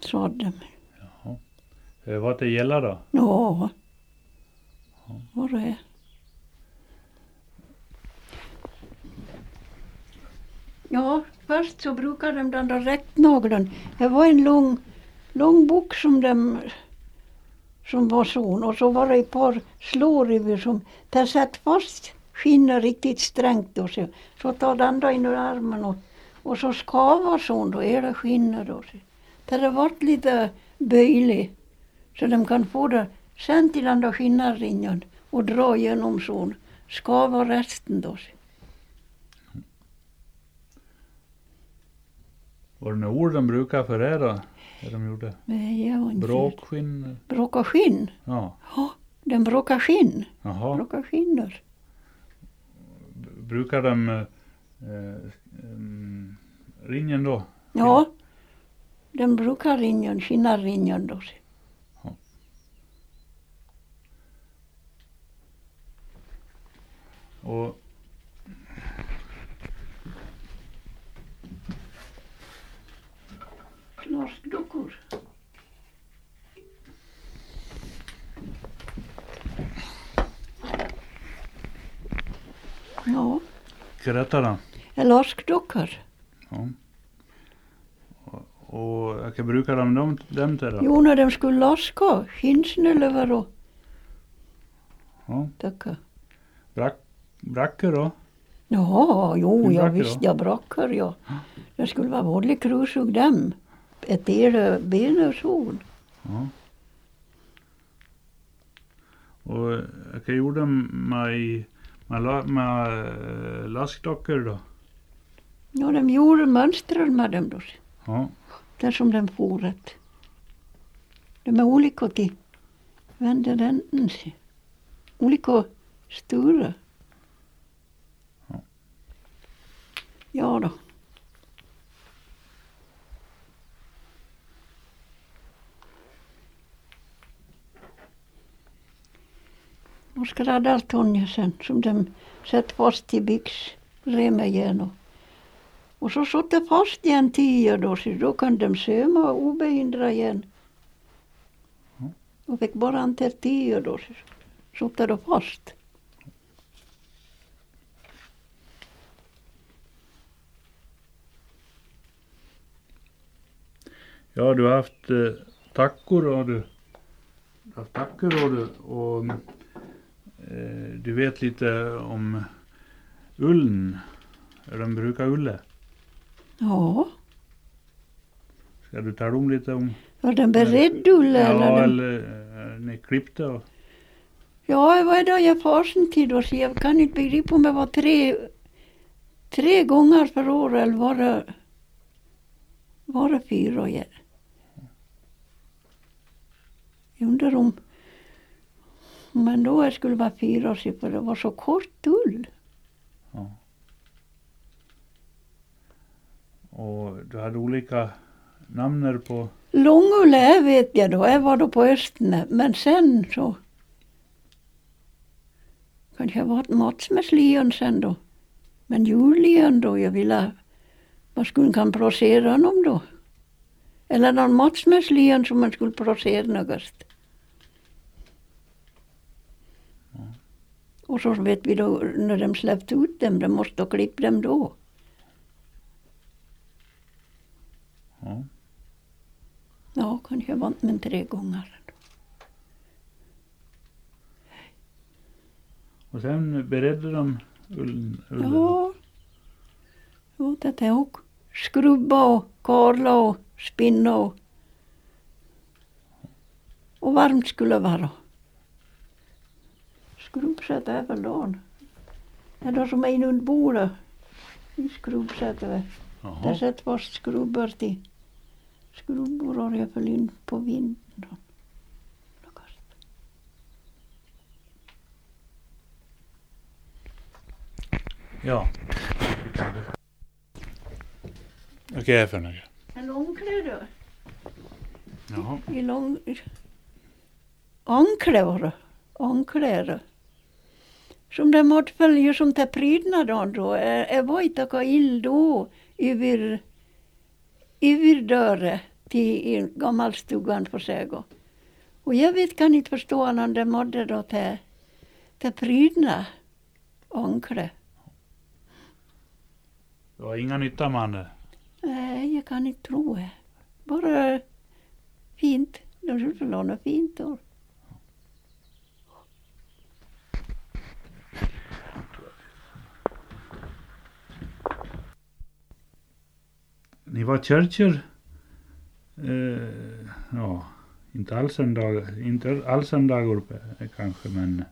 trådde. Jaha. Vad det gäller då? Ja. Vad det är. Ja, först så brukar de den där rättnageln. Det var en lång bok som var sån. Och så var det ett par slårivor som där satt fast skinnet riktigt strängt. Och så tar den då in ur armen och så skavar sån då, hela skinnet då. Där det varit lite böjligt. Så de kan få det sen till den där skinnarringen och dra igenom sån. Skava resten då. Var det några ord de brukar för det då? Det de gjorde? Nej, jag har inte. Bråkskinn? Bråka skinn? Ja. Ja, den bråkar skinn. Jaha. Bråkar skinner. Brukar de ringen då? Ja, den brukar ringen, skinnarringen då. Ja. Och Norskdockor. Ja, berätta då. Norskdockor. Ja. Och jag brukar dem till då? Jo, när de skulle laska, skinnsnölever och Ja. döcka. Bracker då? Ja, jo, jag bracker visste, då? jag brackar, ja. Det skulle vara vanligt krusug dem. Ett del ben och sån. Ja. Och jag gjorde med laskdockor då? Ja, de gjorde mönster med dem då. Ja. Där som de foret. De är olika till vänder sig. Olika stora. Ja. Ja då. Och skräddartonja sen som de sätter fast i byxremmen igen. Och så satt det fast igen 10 då, så då kan de söma obehindrat igen. Och fick bara antal 10 då, så satt det då fast. Ja, du har haft tackor och du vet lite om ullen. De brukar ulle. Ja. Ska du tala om lite om? Var den beredd ull eller? Ja, eller ni klippte och... Ja, vad är det jag farsen tid då? Så jag kan inte begripa om det var tre gånger per år eller var det 4 år. Jag undrar om men då jag skulle vara 4 år för det var så kort ull. Ja. Och du hade olika namn på... Långull vet jag då, jag var då på Östern, men sen så kanske jag var ett matsmässlien sen då. Men jullien då, jag ville, vad skulle man procera honom då? Eller någon matsmässlien som man skulle procera något. Ja. Och så vet vi då, när de släppte ut dem, de måste klippa dem då. Ja. Ja, kanske jag vant men 3 gånger. Och sen beredde de ullen. Ja. Ja, det är också skrubba och karla och spinna och varmt skulle det vara. Skrubbsätt är väl då. Det är då som är inunder bordet. I skrubbsättet. Där sätter fast skrubbar till. Skrubbor har jag väl in på vintern. Ja. Okej, för något. En långkläder. Jaha. I lång... Ankläder. Ankläder. Som de måste följa som till prydnaden då. Jag var inte ill då över dörren. till gammalstugan för sig. Och jag kan inte förstå när de mådde då till prydna ankre. Det var inga nytta man det. Nej, jag kan inte tro det. Bara fint. De skulle låna fint då. Ni var kyrkor, ja, inte all söndagar kanske, men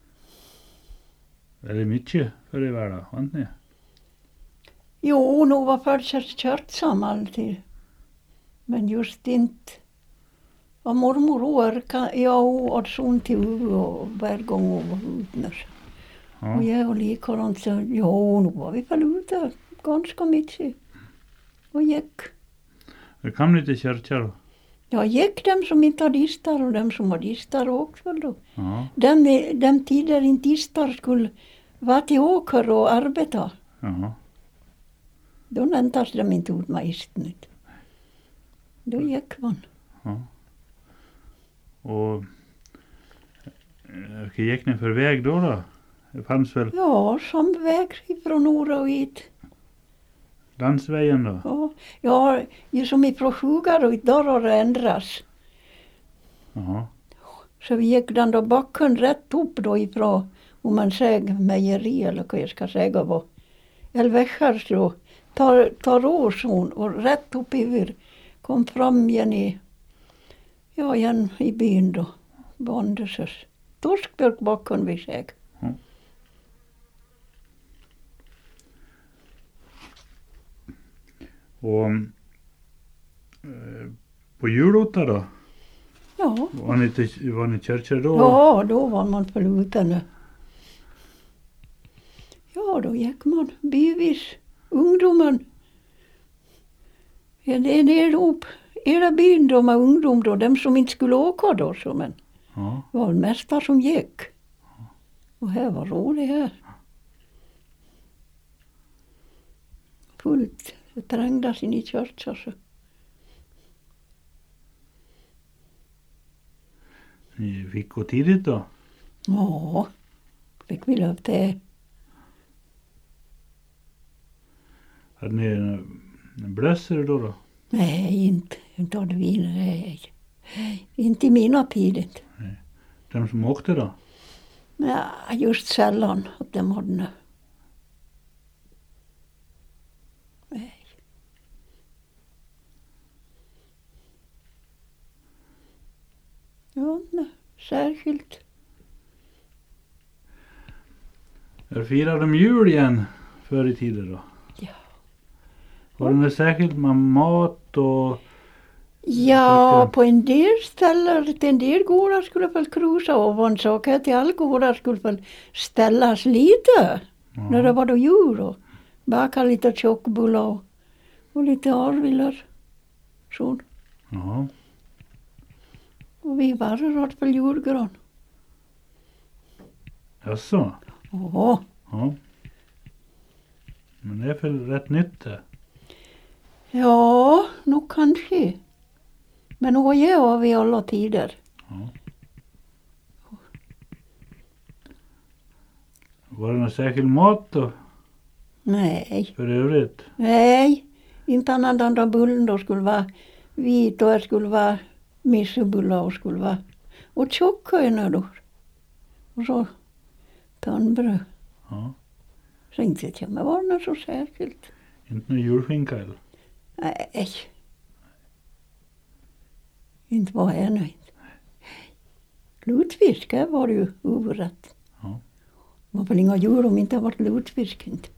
väldigt mycket för i världen, var inte ni? Jo, nog var först kört alltid. Men just inte. Och mormor orkade, jag åt sånt till och varje gång hon var ute. Ja. Och jag och likadant så, jo, nu var vi väl ute ganska mycket. Och gick. Det kom ni till kyrkor då? Ja, gick dem som inte hade distar och dem som hade distar också då. Ja. De tider inte distar skulle vara till åker och arbeta. Ja. Då väntas de inte ut magistern. Då gick man. Ja. Och vilken gick ni för väg då? Det fanns väl Ja, som väg ifrån Nora och hit. landsvägen då? Ja, som ifrån Sjugar och hit, där har det ändrats. Ja. Så vi gick den då backen rätt upp då ifrån, om man säger mejeri eller vad jag ska säga var. Eller väscharslo, tar årsson och rätt upp över. Kom fram igen i byn då. Bandesös. Torskbjörkbacken vi säger. Ja. Och på julotta då? Ja. Var ni kyrkor då? Ja, då var man förluten. Ja, då gick man byvis. Ungdomen. Ja, det är ner upp. Hela byn då med ungdom då. De som inte skulle åka då. Så, men Ja. det var det mesta som gick. Och här var roligt här. Fullt. Det trängdes in i kyrkan så. Ni fick gå tidigt då? Ja, fick vi lov till. Hade ni en blössor då? Nej, inte hade vi. Nej. Inte i mina tider. De som åkte då? Ja, just sällan att de hade något. Nej. Ja, nej, särskilt. Jag firade de jul igen förr i tiden då? Ja. Var det något särskilt med mat och... Ja, på en del ställen, till en del gårdar skulle väl krusa ovan saker. Till alla gårdar skulle väl ställas lite. Ja. När det var då jul och baka lite tjockbullar och lite arvillar. Så. Ja. Och vi var åt väl julgran. Jaså? Ja. Ja. Men det är väl rätt nytt det? Ja, nog kanske. Men nog är vi alla tider. Ja. Var det någon särskild mat då? Nej. För övrigt? Nej. Inte annat än att bullen då skulle vara vit och det skulle vara missebullar och skulle vara. Och tjockhöjna då. Och så tandbröd. Ja. Så inte vet jag, men var det något så särskilt? Inte någon julskinka eller? Nej. Inte var jag nöjd. Lutfisk, här var det ju huvudrätt. Ja. Det var väl inga djur om inte det varit lutfisk inte.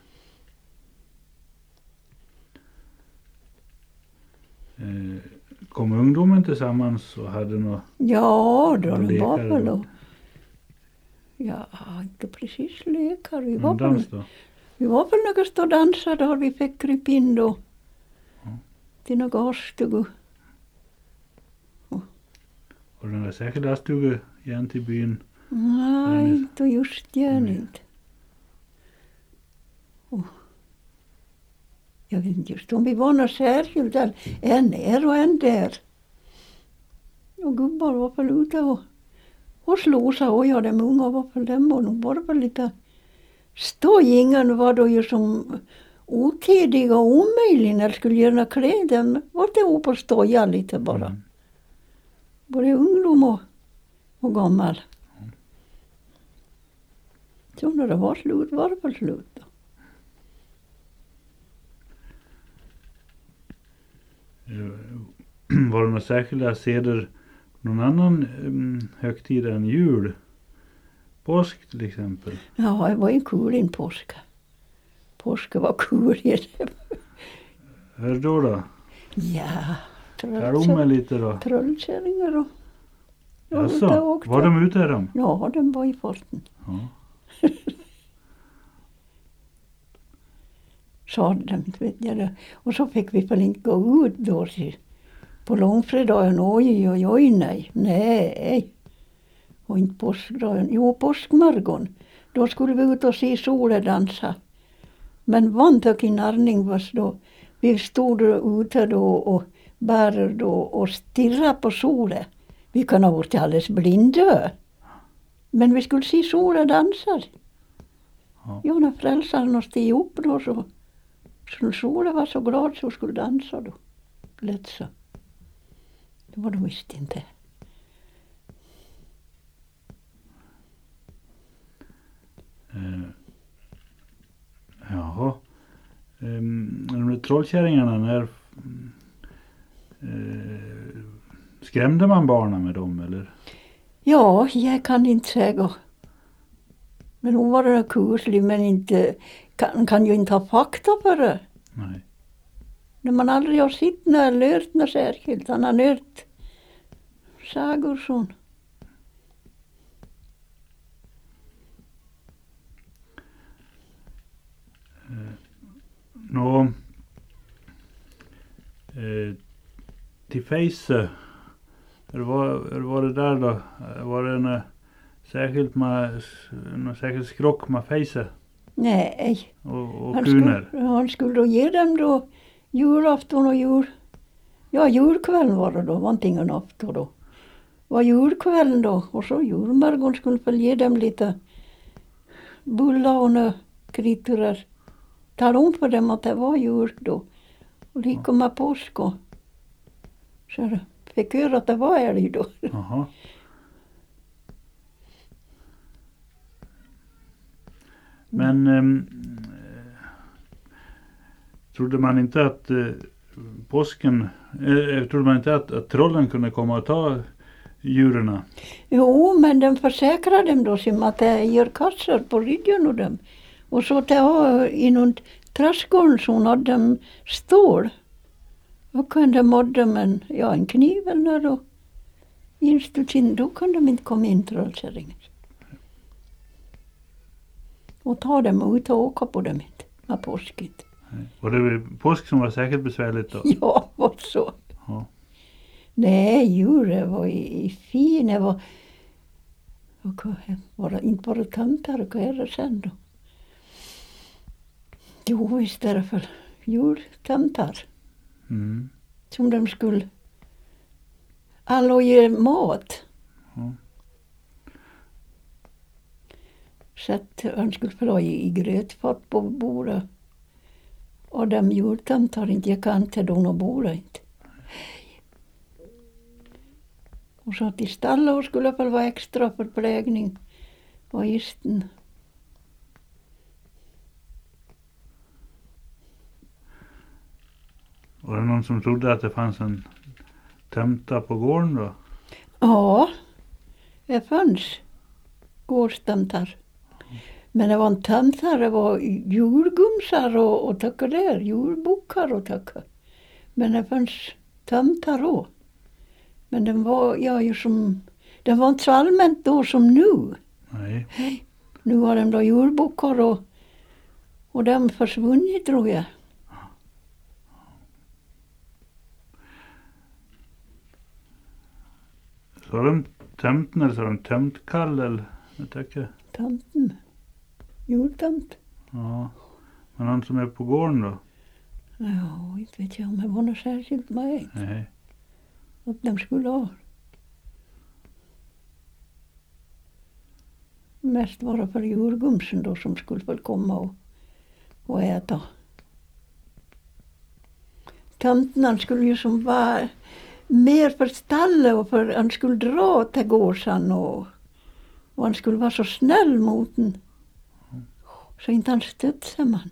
Kom ungdomen tillsammans och hade något... Ja, då Några det var lekar väl då? då. Ja, inte precis lekar. Vi Någon var dans väl, då? vi var väl några stå och dansa då vi fick krypa in då. Ja. Till några avstugor. Och den där särskilda stugan igen till byn? Nej, inte just gärna inte. Jag vet inte just om vi var något särskilt. En är och en där. Och gubbar var väl ute och slog sig. Och ja, de unga var väl dem. Och nog var det väl lite stojingen var då ju som otidiga och omöjliga när de skulle göra kläder. Var det upp och stoja lite bara. Mm. Både ungdom och gammal. Så när det var slut var det väl slut då. Var det några särskilda seder någon annan högtid än jul? Påsk till exempel? Ja, det var ju kul i påska. Påska var kul. Hur då? Ja, Tala om mig lite då. trollkärringar och Jaså, var de ute de? Ja, de var i farten. Ja. Sa de, vet jag det. Och så fick vi väl inte gå ut då på långfredagen. Oj, nej. Och inte påskdagen. Jo, påskmorgon. Då skulle vi ut och se solen dansa. Men vantök i Narning var då. Vi stod ute då och bara då och stirrade på solen. Vi kunde ha varit alldeles blinda. Men vi skulle se solen dansa. Ja. Jo, när frälsaren steg upp då så solen var så glad så skulle dansa då. Lätt så. Det var de visst inte. Jaha. De där trollkärringarna, när skrämde man barnen med dem eller? Ja, jag kan inte säga. Men hon var en kuslig men inte, kan ju inte ha fakta på det. Nej. När man aldrig har sett något lört något särskilt. Han har nört sagor sån. Till Fejse, hur var det där då? Var det något särskilt skrock med Fejse Nej. och kuner? Han skulle då ge dem då julafton och julkvällen var det då, var inte ingen afton då. Var julkvällen då och så julmorgon skulle väl ge dem lite bullar och kryddor. Tala om för dem att det var jul då. Och lika med påsk och så fick höra att det var älg då. Jaha. Men trodde man inte att trodde man inte att trollen kunde komma och ta djuren? Jo, men de försäkrade dem då som att det gör kassar på ryggen och dem. Och så inom trädgården så hade de stål. Och kunde modda med en kniv eller då. Då kunde de inte komma in trollkärringar. Och ta dem ut och åka på dem inte. Med påsket. Och det var påsk som var säkert besvärligt då? Ja, var så. Ja. Nej, djuret var i fin. Det var inte bara tantar och är sen då. Jo, visst är det för jultantar. Mm. Som de skulle alla ge mat. Ja. Så att han skulle få i grötfat på bordet. Och de jultantar inte jag kan till dem och bordet inte. Och så till stallet och skulle väl vara extra förplägning och isten. Var det någon som trodde att det fanns en tömta på gården då? Ja, det fanns gårdstömtar. Men det var en tömtar, det var julgumsar och tackar där, julbockar och tackar. Men det fanns tömtar också. Men den var den var inte så allmänt då som nu. Nej. Nu har de då julbockar och de försvunnit tror jag. Så har de tömten eller så har de tömtkall eller jag tycker. Tanten. Jultant. Ja. Men någon som är på gården då? Ja, inte vet jag om det var något särskilt med Nej. att de skulle ha. Mest var det för djurgumsen då som skulle väl komma och äta. Tomten skulle ju som vara mer för stallet och för han skulle dra till gården och han skulle vara så snäll mot den. Så inte han stötte man.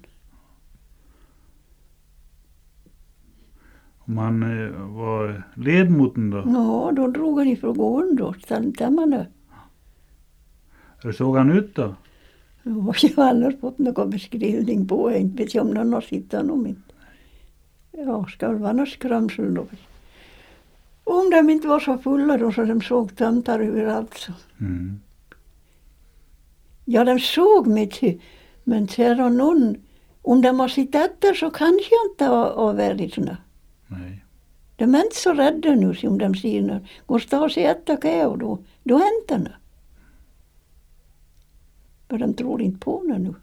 Om han var led mot den då? Ja, då drog han ifrån gården då. Ställde man det. Hur såg han ut då? Jag har aldrig fått någon beskrivning på. Jag inte vet jag om någon har sett honom inte. Ja, ska väl vara något skrämsel då. Om de inte var så fulla då så de såg tomtar överallt så. Mm. Ja, de såg mig men ser någon, om de har sitt efter så kanske jag inte har varit såna. Nej. De är inte så rädda nu som de ser när går och sig äta och då händer det. För de tror inte på det nu.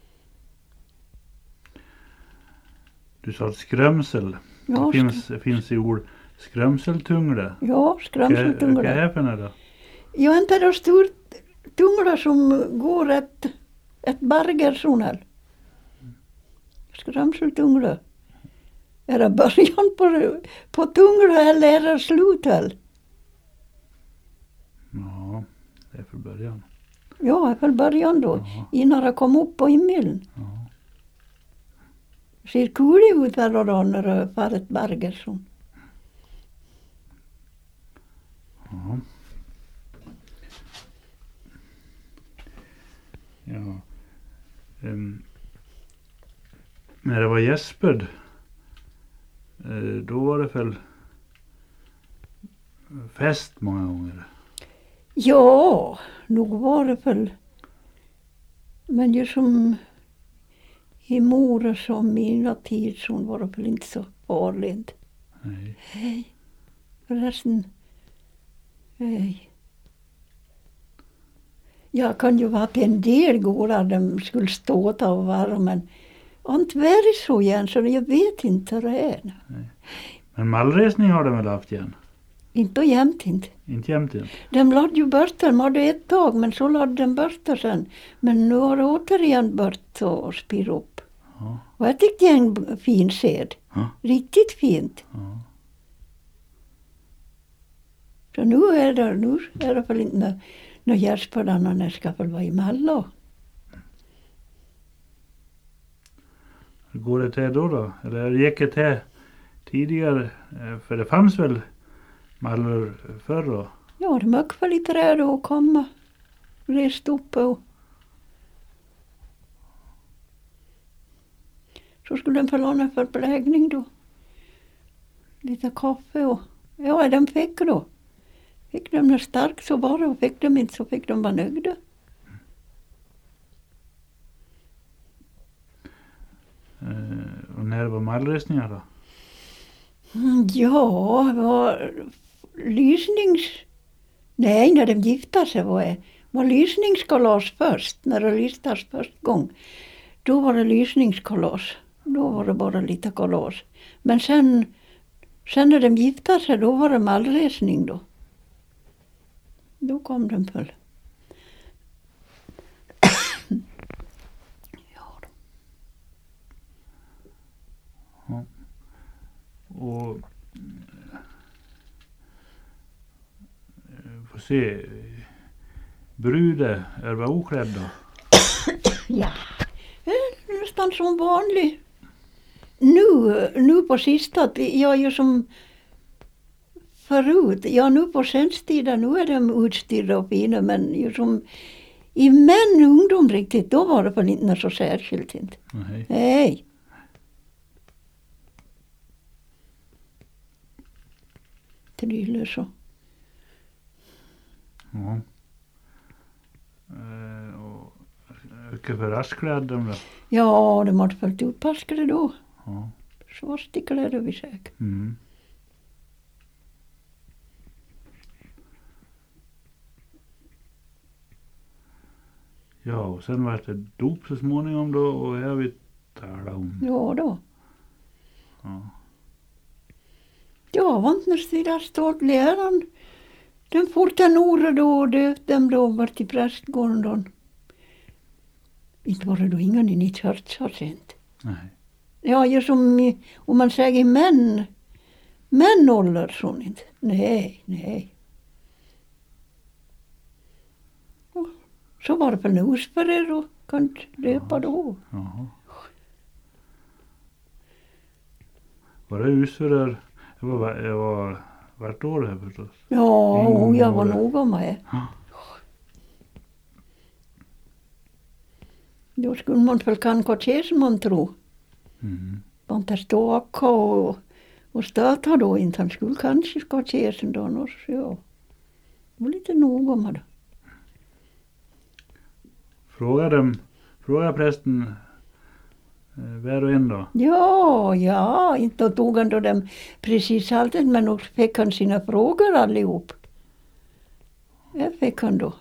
Du sa skrämsel. Ja, Det finns i ord skrämseltungle. ja, skrämseltungle. Vad är det då? Ja, inte är det stor tungla som går ett bargersonal. Skrämseltungle. Är det början på tungla eller är det slutet? Ja, det är för början. Ja, det är för början då. Ja. Innan det kom upp på himlen. Ja. Ser kul ut där då när det var ett bargerson. Ja. Ja. När det var Jesper då var det väl fest många gånger. Ja, nog var det väl. Men ju som i Mora som mina tid så var det väl inte så farligt. Nej. Hej. Förresten. Hej. Jag kan ju vara till en del gårdar de skulle stå och vara men inte varit så igen så jag vet inte hur det är. Nej. Men mallresning har de väl haft igen? Inte jämt inte. Inte jämt igen. De lade ju bort de hade ett tag men så lade de bort sen. Men nu har det återigen bort och spira upp. Ja. Och jag tyckte det är en fin sed. Ja. Riktigt fint. Ja. Så nu är det väl inte några gärspardarna när det ska väl vara i Malå. Hur går det till då? Eller gick det till tidigare? För det fanns väl mallor förr då? Ja, det möck väl i träd och komma. Rest upp och så skulle de förlåna för beläggning då. Lite kaffe och ja, de fick då. Fick de det starkt så var det och fick de inte så fick de vara nöjda. Och när var mallresningar då? Ja, det var Nej, när de gifte sig var lysningskalas först. När det lystas först gång. Då var det lysningskalas. Då var det bara lite kalas. Men sen när de gifte sig då var det mallresning då. Då kom de väl. Ja. Ja. Och får se. Brude är väl oklädd då? Ja. Nästan som vanligt. Nu på sista, jag är ju som förut. Ja, nu på senstiden, nu är de utstyrda och fina, men ju som i män ungdom riktigt, då var det väl inte så särskilt inte. Nej. Nej. Tryller så. Ja. Och vilka för raskklädd de då? Ja, de hade följt ut paskade då. Ja. Svarstikläder vi säkert. Mm. Ja, och sen var det dop så småningom då och jag vill tala om. Ja då. Ja. Ja, vantnas där stod läraren. Den får till Nora då och döpt dem då vart i prästgården då. Inte var det då ingen i nitt hört så sent. Nej. Ja, ju som om man säger män ålder så inte. Nej. Och så var det på Nusberger och kunde döpa då. Jaha. Var det usförr? Jag var vart år här förstås. Ja, jag var nog med. Ja. Då skulle man väl kanske som man tror. Mm. Man tar ståka och stöta då inte. Han skulle kanske ska sen då. Och så, ja. Det var lite noga med det. Fråga prästen var och en då? Ja, inte tog han då dem precis alltid, men också fick han sina frågor allihop. Det fick han då.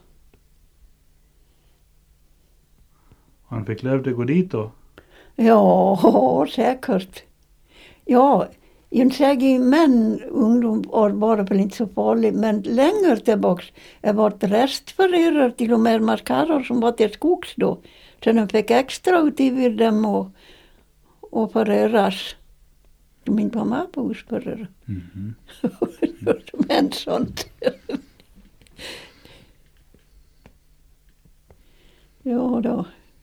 Han fick lov att gå dit då? Ja, säkert. Ja, jag säger män, ungdom var väl inte så farligt, men längre tillbaks jag var restförhörare till och med markarer som var till skogs då. Så de fick extra ut i dem och förhöras. De inte var med på husförhör. Mhm. Men sånt. Ja då.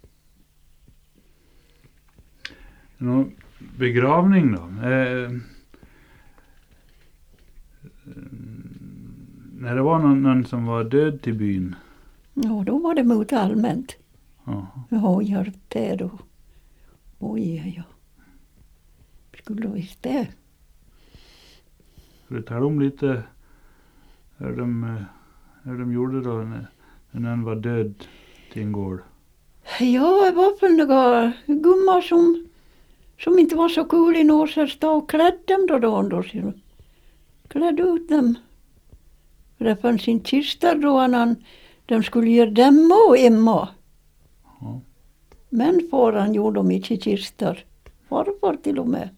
Någon begravning då? När det var någon som var död till byn? Ja, då var det mot allmänt. Ja. Ja, hjärte då. Oj, ja. Skulle du visst det? Ska du tala om lite hur de gjorde då när någon var död till en gård? Ja, det var väl några gummar som inte var så kul i nåsar stod och klädde dem då. Klädde ut dem. För det fanns sin kistar då de skulle göra dem och Emma. Ja. Men faran gjorde de inte i kistar. Farfar till och med.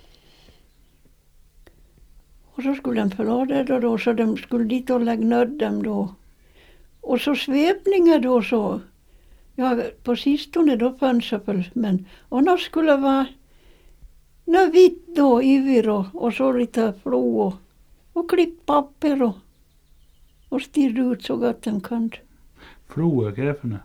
Och så skulle de förlora det då, så de skulle dit och lägga nöd dem då. Och så svepningar då så. Ja, på sistone då fanns det väl, men annars skulle det vara något vitt då, yver och så lite flå och klipppapper och styr ut så gott de kan. Flo är käfene.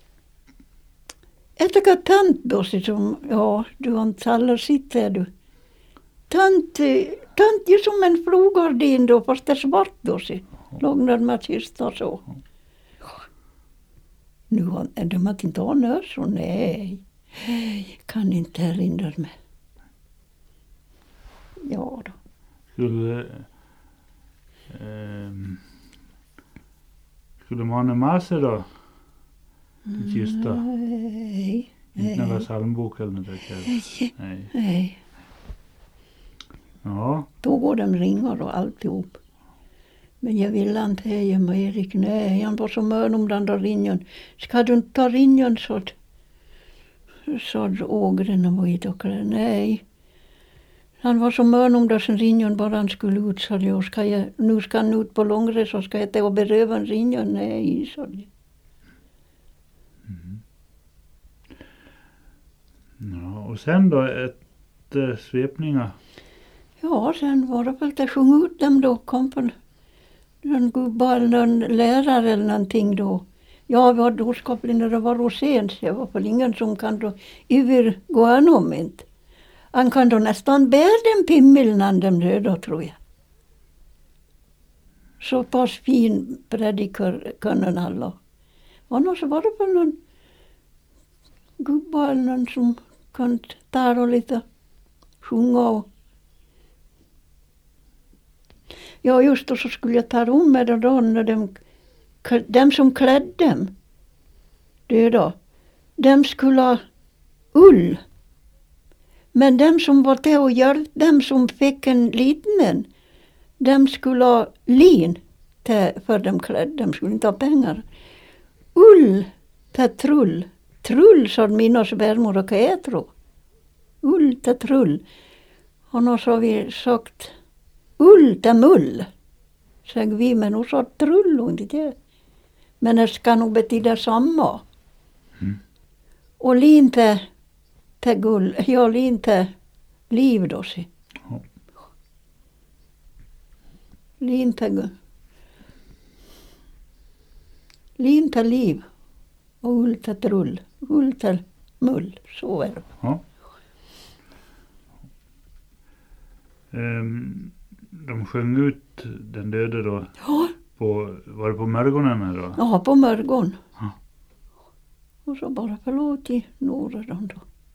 Jag tycker tant då, som, ja, du har inte alla sitt här du. Tant är som en flogardin då, fast det är svart då, låg när man kistar så. Nu har de inte anat så, nej. Kan inte erinra mig. Ja då. Skulle man ha massor då? Till kista? Nej. Inte några psalmbok eller något där? Nej. Ja. Då går de ringar och alltihop. Men jag vill inte heja med Erik. Nej, han var så mön om den där ringen. Ska du inte ta ringen så ågren var i och nej. Han var så mön om den ringen bara han skulle ut. Så jag, nu ska han ut på långres så ska jag ta och beröva en ringen. Nej, så det. Mm. Ja, och sen då ett svepningar? Ja, sen var det väl att sjunga ut dem då. Kom på någon gubbe eller någon lärare eller någonting då. Ja, vi hade åskapligt när det var rosens. Det var väl ingen som kan då gå igenom inte. Han kan då nästan bära den pimmeln de röda, tror jag. Så pass fin predikar kan alla. Annars var det väl någon gubbe eller någon som kan ta och lite sjunga och ja, just då så skulle jag ta om med det då när de som klädde dem, det då, de skulle ha ull. Men de som var till och hjälpte, de som fick en liten, de skulle ha lin för de klädde, de skulle inte ha pengar. Ull till trull. Trull sa mina svärmor och jag tror. Ull till trull. Och nu så har vi sagt ull till mull. Säger vi, men nu så trull och inte det. Men det ska nog betyda samma. Och lin till gull, ja lin till liv då se. Ja. Lin till liv och ull till trull. Ull till mull, så är det. Ja. De sjöng ut den döde då. Ja, Var det på morgonen då? ja på morgon. Ja. Och så bara förlåt i några då.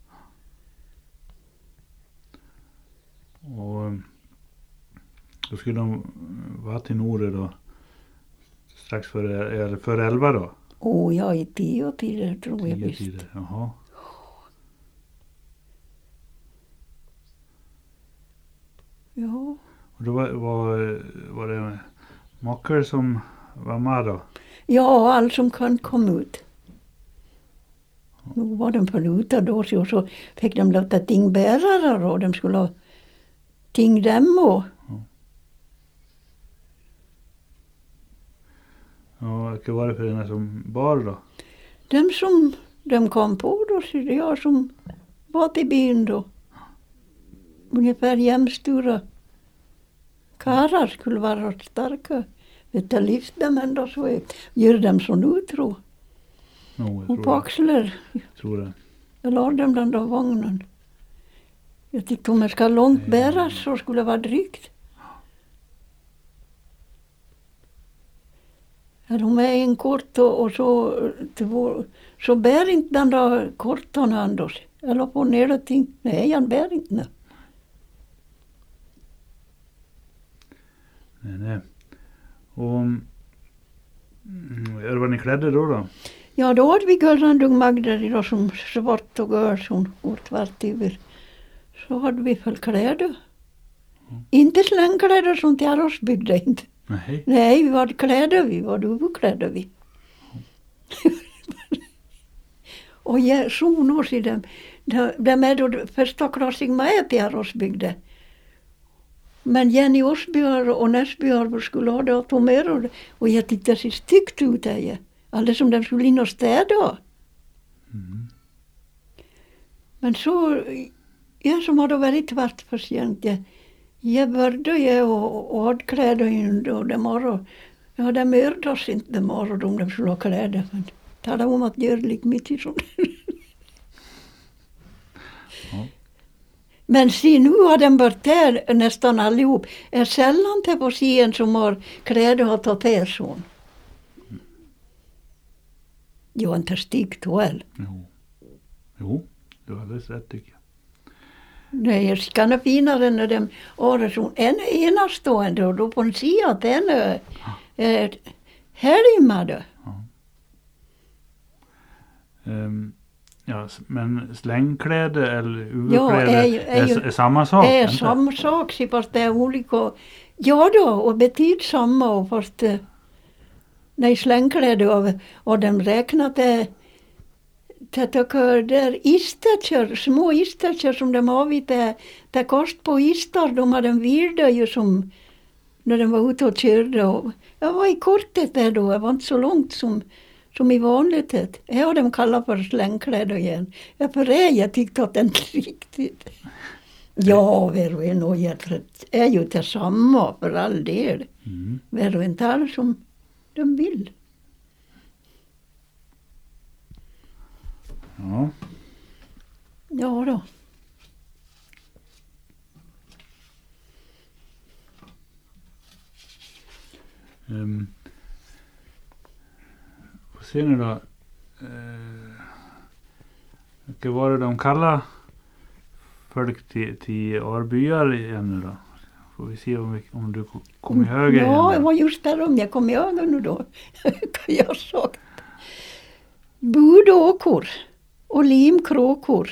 Och då skulle de vara till Nore då strax före 11 då? Ja, i 10 tider tror jag 10 visst. tider, jaha. Ja. Och då var det makar som var med då? Ja, allt som kan komma ut. Nu var de förlutade då och så fick de låta tingbärare och de skulle ha ting dem och Ja, vad var det för en som bar då? dem som de kom på då, så det jag som var till byn då. Ungefär jämstora karlar skulle vara starka. Vet du, lyfta men då så gör dem så nu tror. Jo, jag Och på axlar, tror det. jag la dem den där vagnen. Jag tyckte om jag ska långt bäras så skulle det vara drygt. Eller om jag är en kort och så bär inte den där kortan han då. Jag la på ner och ting. Nej, han bär inte nu. Nej. Och hur var ni klädda då? Ja, då hade vi Gullandung Magda då som svart och gör som går tvärt över. Så hade vi väl kläder. Inte slängkläder som till Arosbygden inte. Nej, vi hade kläder, vi var huvudkläder vi. Och jag såg nog i dem. De är då första klassing med till Arosbygden. Men Jenny Osbyar och Näsbyar skulle ha det att mer och jag tyckte det ser styggt ut här. Alldeles som de skulle in och städa. Men så, jag som hade varit tvättpatient, jag började och hade kläder in och de morgon. Ja, de mördas inte de morgon om de skulle ha kläder. Men talade om att göra lite mycket sånt. Ja. Men se, nu har de varit där nästan allihop. Är sällan till på sidan som har kläder att ta till sån. Jo, inte styggt väl. Jo, du har alldeles rätt tycker jag. Nej, jag ska nog finare när de har sån. En är enastående och då på en sida att en är helgmade. Ja, men slängkläder eller huvudkläder är samma sak? Är samma sak, fast det är olika. Ja då, och betyder samma, och fast nej, slängkläder och de räknar till där istätcher, små istätcher som de har vid det kost på istar, de hade en vilda ju som när de var ute och körde. Och jag var i kortet där då, jag var inte så långt som i vanligt. Jag har de kallat för slängkläder igen. Jag tyckte att det inte riktigt. Ja, Veroen och jag är ju tillsamma för all del. Veroen tar som de vill. Ja. Ja då. Vad ser ni då? Vilka var det de kallar folk till Arbyar igen nu då? Får vi se om du kommer ihåg igen. Ja, det var just där om jag kom ihåg nu då. Kan jag ha sagt. Budåkor och limkråkor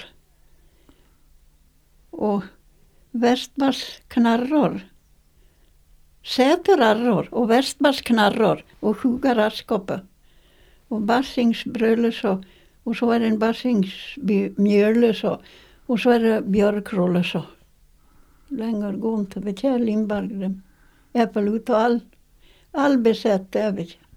och Västmars knarror. Säterarror och Västmars knarror och Sjugarraskoppa. Och Bassings bröles och så är det en Bassings mjöles och så är det björkrolles. längre går inte. Vet jag, Lindberg. Äppel ut och all besätt där, vet jag.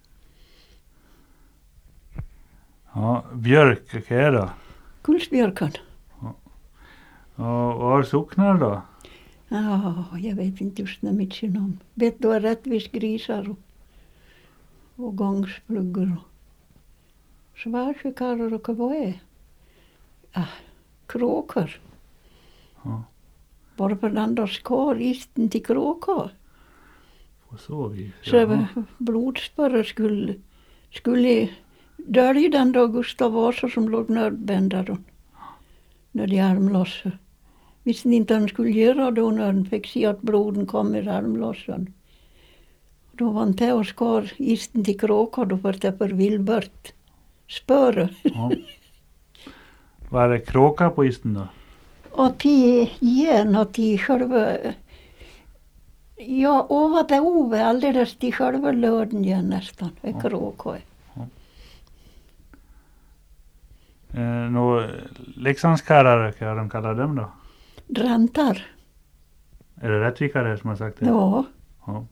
Ja, björk, vad är det? Kulsbjörkan. Och var socknar då? Ja, jag vet inte just när mitt om. Vet du, rättvis grisar och gångspluggar och svarskikaror och vad är? Ah, kråkor. Ja, Bara på den där skar isten till kråkor. på så vis. Så blodspärrar skulle dölja den då Gustav Vasa som låg nödbändad när de armlossade. Visste inte han skulle göra då när han fick se att bloden kom ur armlossan. Då var han till och skar isten till kråkor då var det för Wilbert spöre. Ja. Var det kråka på isten då? Och till igen och till själva... Ja, ovanpå Ove alldeles till själva lörden igen nästan. Är kråkor. Nå Leksandskarrar, kan de kalla dem då? Drantar. Är det Rättvikare som har sagt det? Ja. Ja.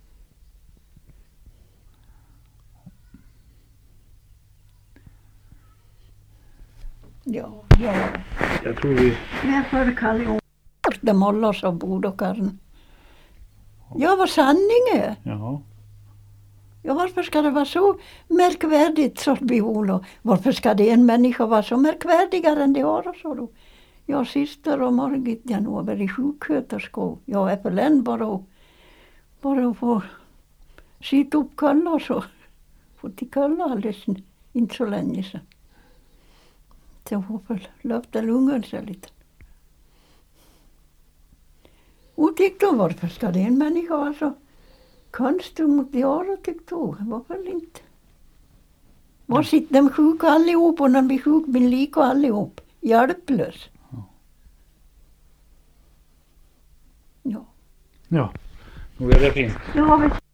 Ja, ja. Jag tror vi... Men för Kalle de mollas av Bodokarn. Ja, vad sanningen. Jaha. Ja, varför ska det vara så märkvärdigt så Biola? Varför ska det en människa vara så märkvärdigare än det andra så då? Jag syster och Margit, jag nog var i sjuksköterskor. Jag är på län bara få sitta upp Kalla så. Få till Kalla alldeles inte så länge sedan. Så får väl löfta lungan sig lite. Och tyckte hon, varför ska det en människa vara så konstig mot de andra, tyckte hon. Varför inte? Var sitter de sjuka allihop och när de blir sjuka blir lika allihop. Hjälplös. Ja. Ja, nu är det fint. Nu har vi